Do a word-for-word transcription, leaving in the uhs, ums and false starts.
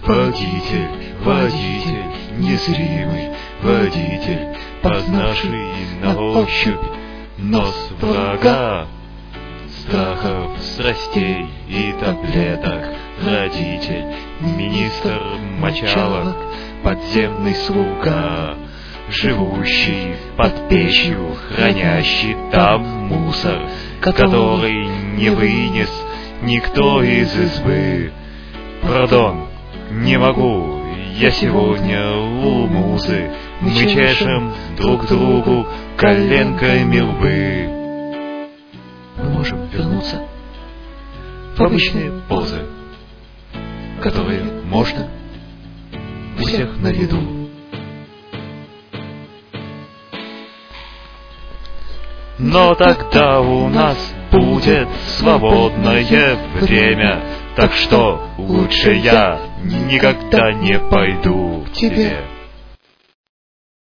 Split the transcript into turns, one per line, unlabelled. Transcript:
Водитель, водитель, незримый водитель, познавший на ощупь нос врага, страхов, страстей и таблеток родитель, министр мочалок, подземный слуга, живущий под печью, хранящий там мусор, который не вынес никто из избы. Пардон, не могу, я сегодня у музы, мы чешем друг другу коленками лбы. Мы можем вернуться в обычные позы, которые можно у всех на виду. Но тогда у нас будет свободное время, так что лучше я никогда не пойду к тебе.